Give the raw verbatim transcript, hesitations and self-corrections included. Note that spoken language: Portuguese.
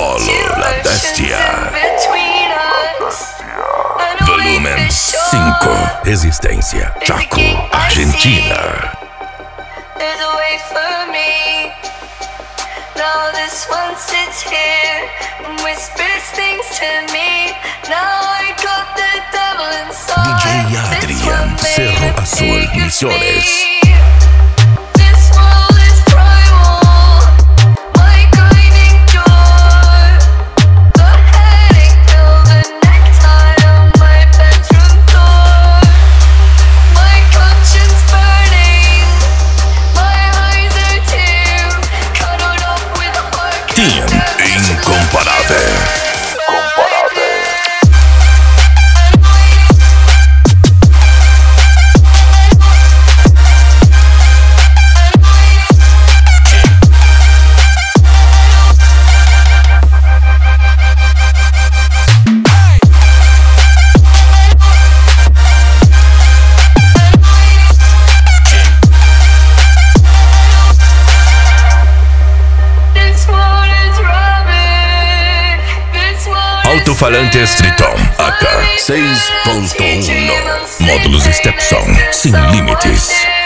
Polo La Bestia. Volumen cinco. Resistência. Chaco, Argentina. There's a way for me. Now this one sits here and whispers things to me. Now I got the devil inside. D J Adrian, Cerro Azul, Misiones. This world is primal. My guiding door. The headache pill, the necktie on my bedroom door. My conscience burning. My eyes are too cuddled up with hard. Team Incomparável. Alto-falantes Triton A K seis ponto um. Módulos Stepson sem limites.